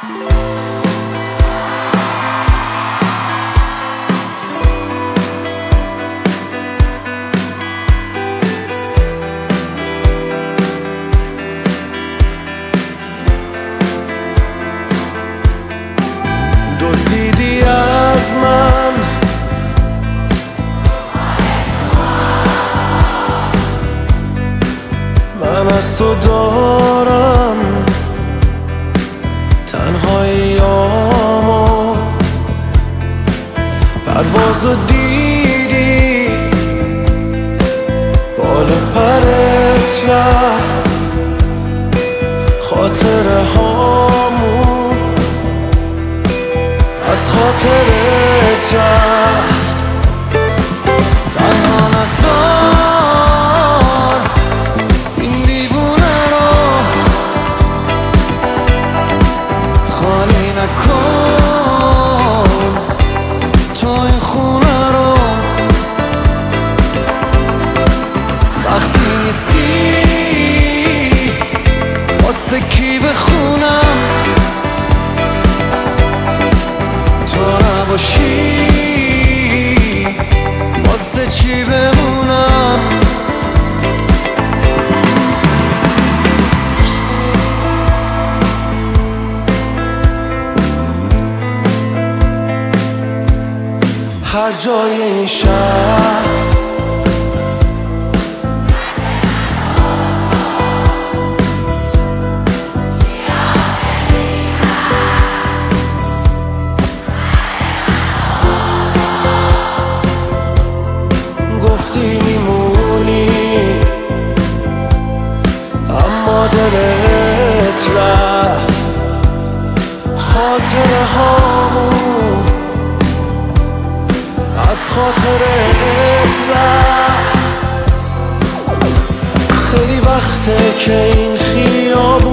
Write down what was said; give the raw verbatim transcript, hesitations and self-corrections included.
دزدیدی از من من از تو دارم تنهاییامو، پروازو دیدی بالا پرت رفت، خاطره هامون از خاطرت رفت. تنها نذار این دیوونه رو، خالی نکن تو این خونه رو. وقتی نیستی واسه کی بخونم، باشی واسه چی بمونم. هر جای این شهر میمونی، اما دلت رفت، خاطره هامون از خاطرت رفت. خیلی وقته که این خیابون